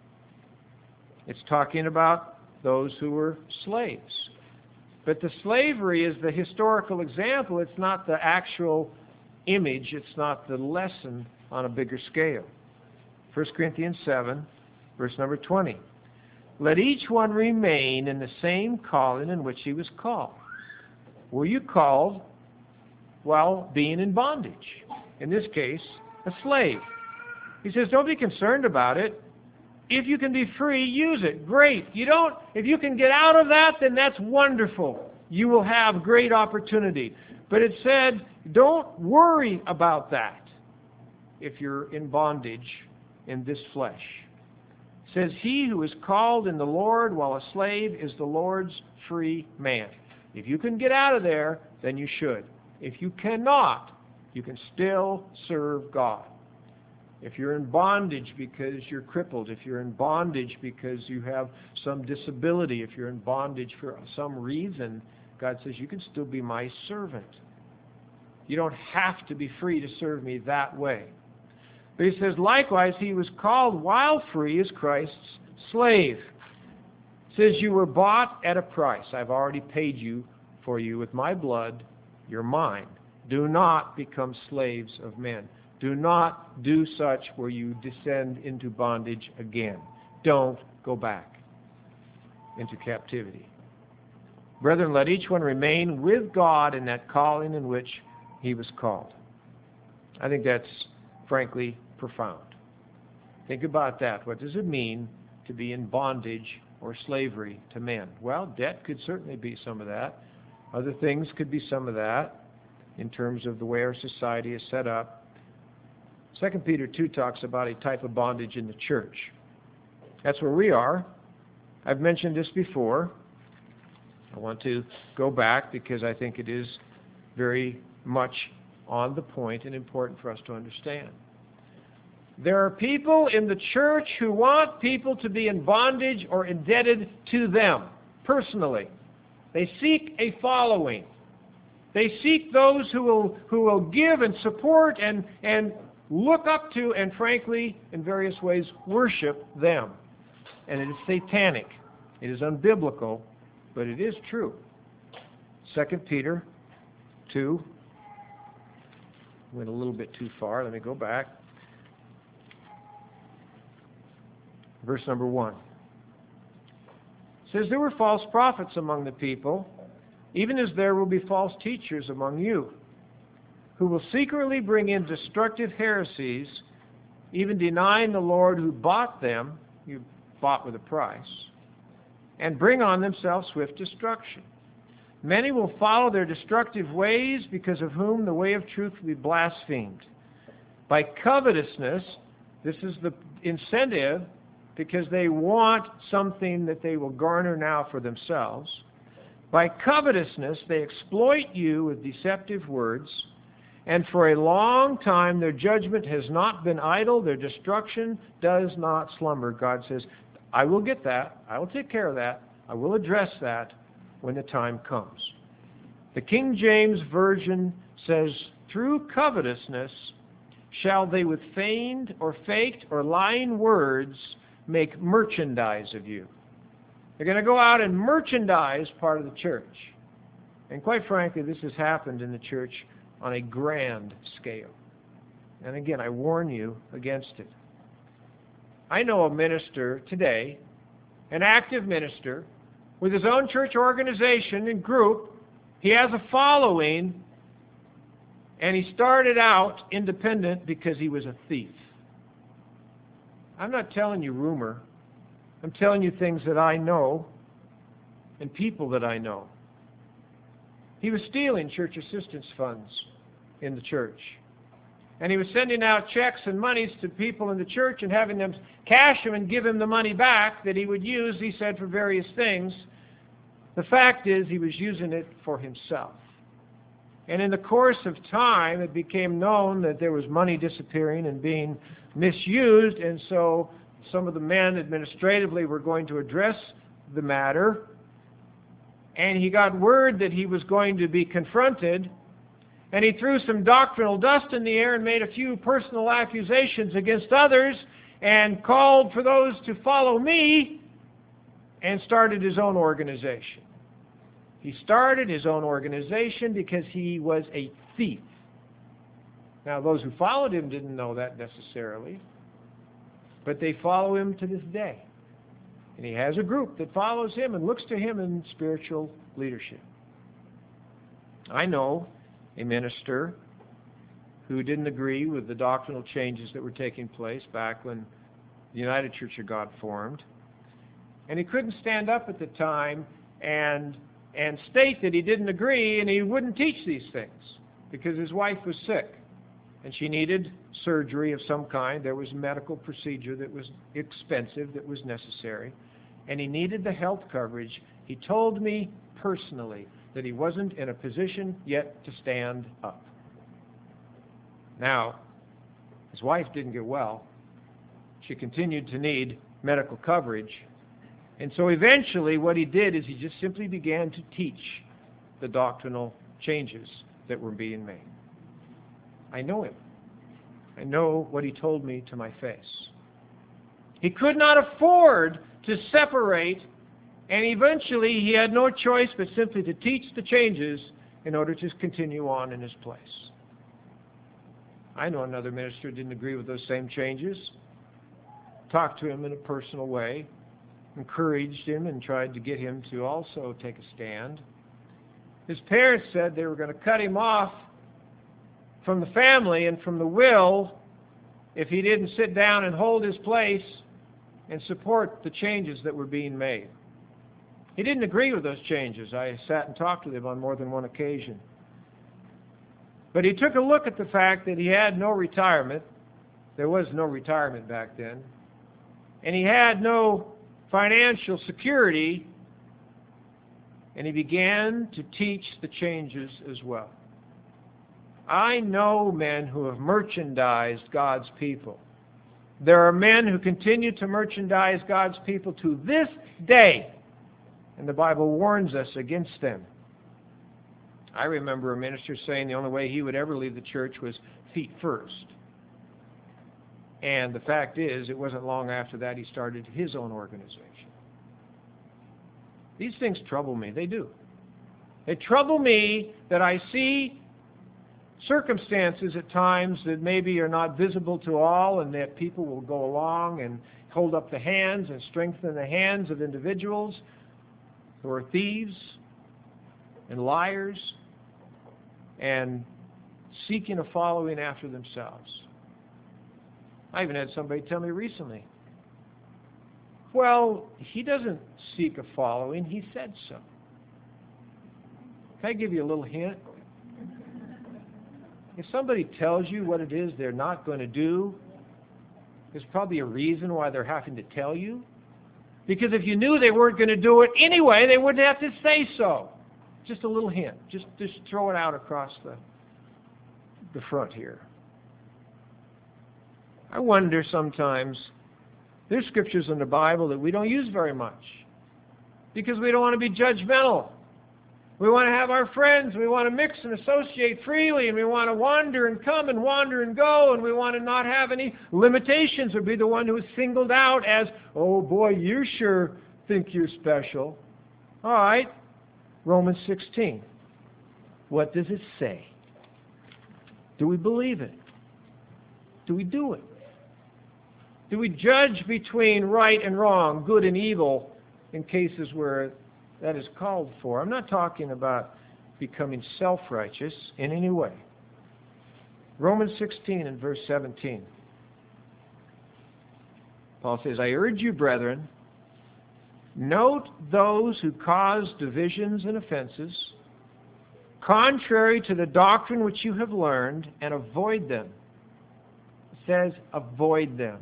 It's talking about those who were slaves. But the slavery is the historical example. It's not the actual image. It's not the lesson on a bigger scale. 1 Corinthians 7, verse number 20. Let each one remain in the same calling in which he was called. Were you called while being in bondage? In this case, a slave. He says, don't be concerned about it. If you can be free, use it. Great. If you can get out of that, then that's wonderful. You will have great opportunity. But it said, don't worry about that if you're in bondage in this flesh. It says, he who is called in the Lord while a slave is the Lord's free man. If you can get out of there, then you should. If you cannot, you can still serve God. If you're in bondage because you're crippled, if you're in bondage because you have some disability, if you're in bondage for some reason, God says you can still be my servant. You don't have to be free to serve me that way. But he says, likewise, he was called while free as Christ's slave. It says you were bought at a price. I've already paid you for you with my blood. You're mine. Do not become slaves of men. Do not do such where you descend into bondage again. Don't go back into captivity. Brethren, let each one remain with God in that calling in which he was called. I think that's, frankly, profound. Think about that. What does it mean to be in bondage or slavery to men? Well, debt could certainly be some of that. Other things could be some of that in terms of the way our society is set up. 2 Peter 2 talks about a type of bondage in the church. That's where we are. I've mentioned this before. I want to go back because I think it is very much on the point and important for us to understand. There are people in the church who want people to be in bondage or indebted to them personally. They seek a following. They seek those who will give and support and look up to, and frankly, in various ways, worship them. And it is satanic. It is unbiblical, but it is true. 2 Peter 2. Went a little bit too far. Let me go back. Verse number 1. It says, there were false prophets among the people, even as there will be false teachers among you, who will secretly bring in destructive heresies, even denying the Lord who bought them, you bought with a price, and bring on themselves swift destruction. Many will follow their destructive ways, because of whom the way of truth will be blasphemed. By covetousness, this is the incentive, because they want something that they will garner now for themselves. By covetousness, they exploit you with deceptive words, and for a long time their judgment has not been idle, their destruction does not slumber. God says, I will get that, I will take care of that, I will address that when the time comes. The King James Version says, through covetousness shall they with feigned or faked or lying words make merchandise of you. They're going to go out and merchandise part of the church. And quite frankly, this has happened in the church on a grand scale. And again, I warn you against it. I know a minister today, an active minister, with his own church organization and group. He has a following, and he started out independent because he was a thief. I'm not telling you rumor. I'm telling you things that I know and people that I know. He was stealing church assistance funds in the church. And he was sending out checks and monies to people in the church and having them cash him and give him the money back that he would use, he said, for various things. The fact is, he was using it for himself. And in the course of time, it became known that there was money disappearing and being misused, and so some of the men administratively were going to address the matter. And he got word that he was going to be confronted, and he threw some doctrinal dust in the air and made a few personal accusations against others and called for those to follow me, and started his own organization. He started his own organization because he was a thief. Now, those who followed him didn't know that necessarily, but they follow him to this day. And he has a group that follows him and looks to him in spiritual leadership. I know a minister who didn't agree with the doctrinal changes that were taking place back when the United Church of God formed. And he couldn't stand up at the time and state that he didn't agree, and he wouldn't teach these things because his wife was sick and she needed surgery of some kind. There was a medical procedure that was expensive, that was necessary, and he needed the health coverage. He told me personally that he wasn't in a position yet to stand up. Now, his wife didn't get well. She continued to need medical coverage. And so eventually what he did is he just simply began to teach the doctrinal changes that were being made. I know him. I know what he told me to my face. He could not afford to separate, and eventually he had no choice but simply to teach the changes in order to continue on in his place. I know another minister didn't agree with those same changes. Talked to him in a personal way, encouraged him, and tried to get him to also take a stand. His parents said they were going to cut him off from the family and from the will if he didn't sit down and hold his place and support the changes that were being made. He didn't agree with those changes. I sat and talked with him on more than one occasion. But he took a look at the fact that he had no retirement. There was no retirement back then. And he had no financial security, and he began to teach the changes as well. I know men who have merchandised God's people. There are men who continue to merchandise God's people to this day, and the Bible warns us against them. I remember a minister saying the only way he would ever leave the church was feet first. And the fact is, it wasn't long after that he started his own organization. These things trouble me. They do. They trouble me that I see circumstances at times that maybe are not visible to all, and that people will go along and hold up the hands and strengthen the hands of individuals who are thieves and liars and seeking a following after themselves. I even had somebody tell me recently, well, he doesn't seek a following, he said so. Can I give you a little hint? If somebody tells you what it is they're not going to do, there's probably a reason why they're having to tell you. Because if you knew they weren't going to do it anyway, they wouldn't have to say so. Just a little hint. Just throw it out across the front here. I wonder sometimes, there's scriptures in the Bible that we don't use very much because we don't want to be judgmental. We want to have our friends. We want to mix and associate freely, and we want to wander and come and wander and go, and we want to not have any limitations or be the one who is singled out as, oh boy, you sure think you're special. All right, Romans 16. What does it say? Do we believe it? Do we do it? Do we judge between right and wrong, good and evil, in cases where that is called for? I'm not talking about becoming self-righteous in any way. Romans 16 and verse 17. Paul says, I urge you, brethren, note those who cause divisions and offenses, contrary to the doctrine which you have learned, and avoid them. It says, avoid them.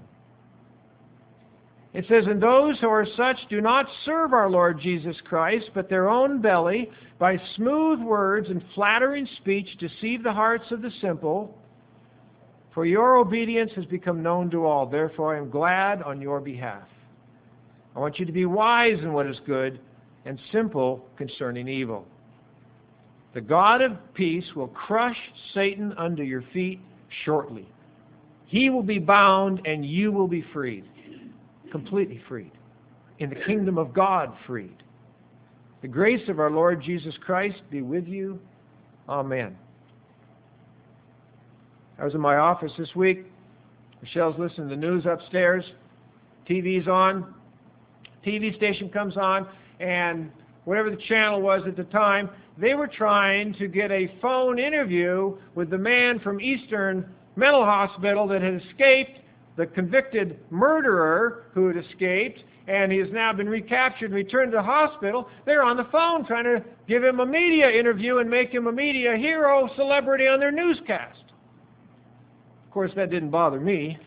It says, and those who are such do not serve our Lord Jesus Christ, but their own belly, by smooth words and flattering speech, deceive the hearts of the simple. For your obedience has become known to all. Therefore I am glad on your behalf. I want you to be wise in what is good and simple concerning evil. The God of peace will crush Satan under your feet shortly. He will be bound and you will be freed. Completely freed. In the kingdom of God, freed. The grace of our Lord Jesus Christ be with you. Amen. I was in my office this week. Michelle's listening to the news upstairs. TV's on. TV station comes on, and whatever the channel was at the time, they were trying to get a phone interview with the man from Eastern Mental Hospital that had escaped, the convicted murderer who had escaped, and he has now been recaptured and returned to the hospital. They're on the phone trying to give him a media interview and make him a media hero, celebrity on their newscast. Of course, that didn't bother me.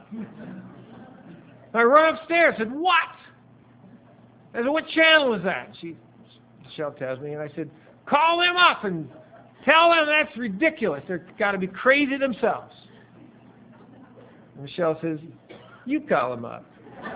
I run upstairs and said, what? I said, what channel is that? Michelle tells me, and I said, call them up and tell them that's ridiculous. They've got to be crazy themselves. Michelle says, you call them up.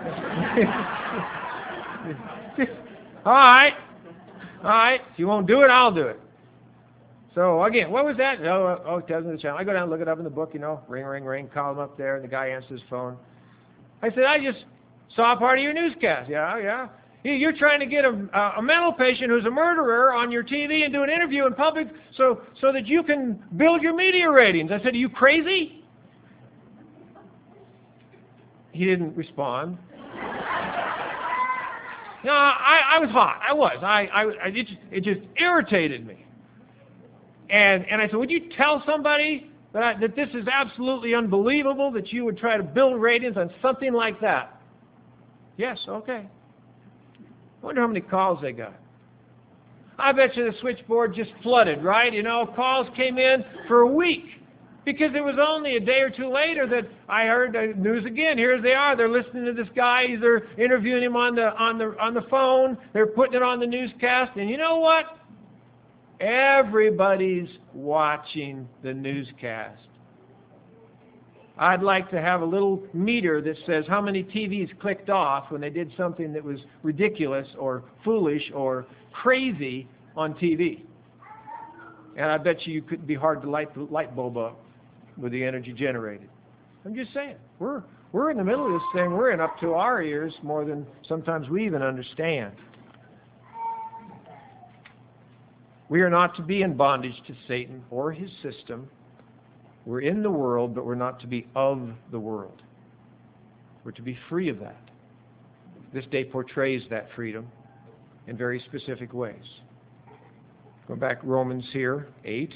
All right. If you won't do it, I'll do it. So, again, what was that? It tells me the channel. I go down and look it up in the book, ring, ring, ring, call them up there, and the guy answers his phone. I said, I just saw part of your newscast. Yeah. You're trying to get a mental patient who's a murderer on your TV and do an interview in public so that you can build your media ratings. I said, are you crazy? He didn't respond. No, I was hot. I was. It just irritated me. And I said, would you tell somebody that this is absolutely unbelievable that you would try to build ratings on something like that? Yes, okay. I wonder how many calls they got. I bet you the switchboard just flooded, right? Calls came in for a week. Because it was only a day or two later that I heard the news again. Here they are. They're listening to this guy. They're interviewing him on the phone. They're putting it on the newscast. And you know what? Everybody's watching the newscast. I'd like to have a little meter that says how many TVs clicked off when they did something that was ridiculous or foolish or crazy on TV. And I bet you could be hard to light the light bulb up with the energy generated. I'm just saying. We're in the middle of this thing. We're in up to our ears more than sometimes we even understand. We are not to be in bondage to Satan or his system. We're in the world, but we're not to be of the world. We're to be free of that. This day portrays that freedom in very specific ways. Go back Romans here, 8.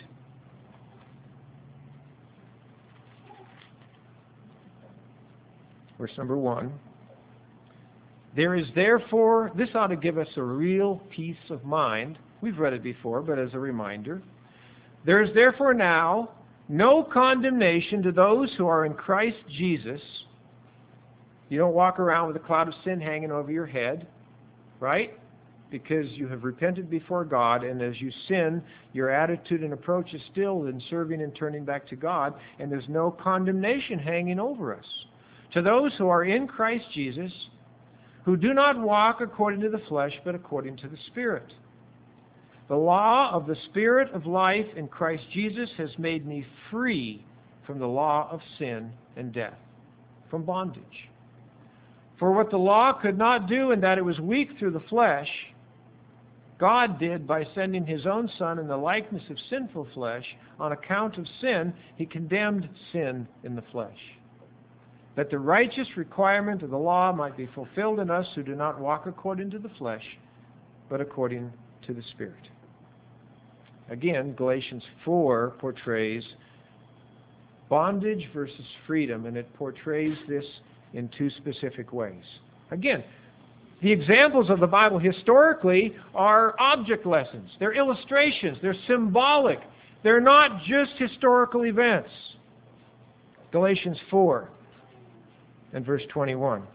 Verse number 1. There is therefore, this ought to give us a real peace of mind. We've read it before, but as a reminder. There is therefore now no condemnation to those who are in Christ Jesus. You don't walk around with a cloud of sin hanging over your head, right? Because you have repented before God, and as you sin, your attitude and approach is still in serving and turning back to God, and there's no condemnation hanging over us. To those who are in Christ Jesus, who do not walk according to the flesh, but according to the Spirit. The law of the Spirit of life in Christ Jesus has made me free from the law of sin and death, from bondage. For what the law could not do in that it was weak through the flesh, God did by sending his own Son in the likeness of sinful flesh. On account of sin, he condemned sin in the flesh, that the righteous requirement of the law might be fulfilled in us who do not walk according to the flesh, but according to the Spirit. Again, Galatians 4 portrays bondage versus freedom, and it portrays this in two specific ways. Again, the examples of the Bible historically are object lessons. They're illustrations. They're symbolic. They're not just historical events. Galatians 4 and verse 21.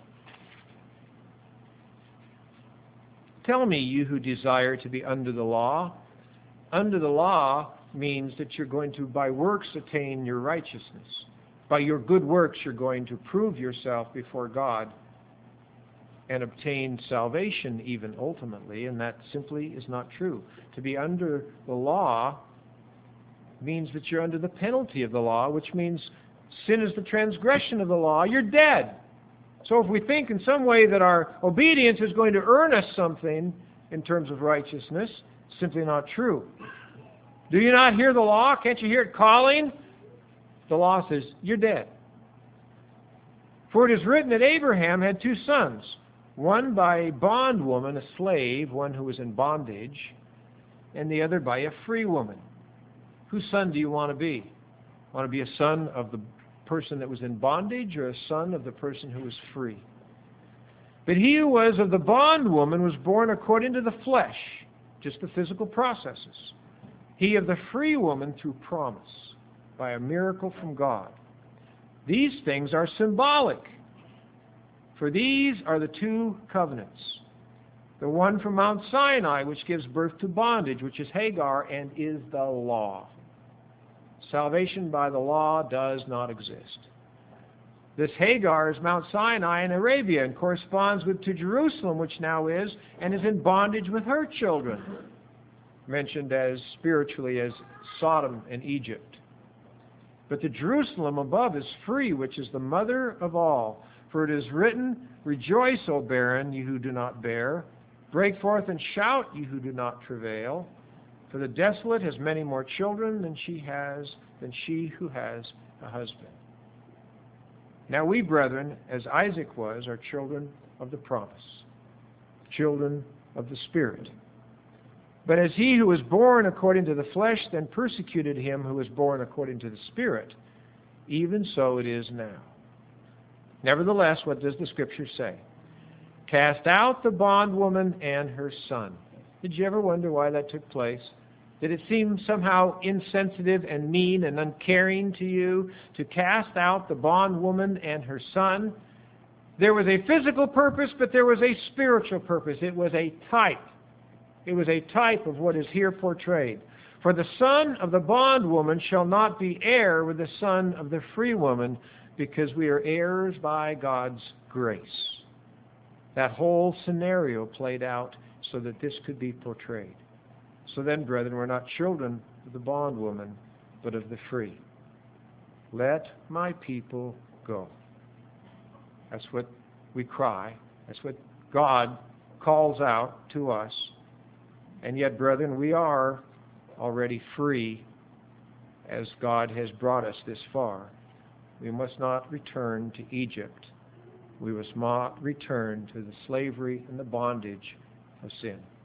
Tell me, you who desire to be under the law. Under the law means that you're going to, by works, attain your righteousness. By your good works, you're going to prove yourself before God and obtain salvation even ultimately, and that simply is not true. To be under the law means that you're under the penalty of the law, which means sin is the transgression of the law. You're dead. So if we think in some way that our obedience is going to earn us something in terms of righteousness, simply not true. Do you not hear the law? Can't you hear it calling? The law says, you're dead. For it is written that Abraham had two sons, one by a bondwoman, a slave, one who was in bondage, and the other by a free woman. Whose son do you want to be? Want to be a son of the person that was in bondage, or a son of the person who was free? But he who was of the bondwoman was born according to the flesh, just the physical processes. He of the free woman through promise, by a miracle from God. These things are symbolic, for these are the two covenants. The one from Mount Sinai, which gives birth to bondage, which is Hagar, and is the law. Salvation by the law does not exist. This Hagar is Mount Sinai in Arabia and corresponds to Jerusalem, which now is, and is in bondage with her children, mentioned as spiritually as Sodom and Egypt. But the Jerusalem above is free, which is the mother of all. For it is written, rejoice, O barren, you who do not bear. Break forth and shout, you who do not travail. For the desolate has many more children than she who has a husband. Now we, brethren, as Isaac was, are children of the promise, children of the Spirit. But as he who was born according to the flesh then persecuted him who was born according to the Spirit, even so it is now. Nevertheless, what does the Scripture say? Cast out the bondwoman and her son. Did you ever wonder why that took place? Did it seem somehow insensitive and mean and uncaring to you to cast out the bondwoman and her son? There was a physical purpose, but there was a spiritual purpose. It was a type. It was a type of what is here portrayed. For the son of the bondwoman shall not be heir with the son of the free woman, because we are heirs by God's grace. That whole scenario played out so that this could be portrayed. So then, brethren, we're not children of the bondwoman, but of the free. Let my people go. That's what we cry. That's what God calls out to us. And yet, brethren, we are already free as God has brought us this far. We must not return to Egypt. We must not return to the slavery and the bondage of sin.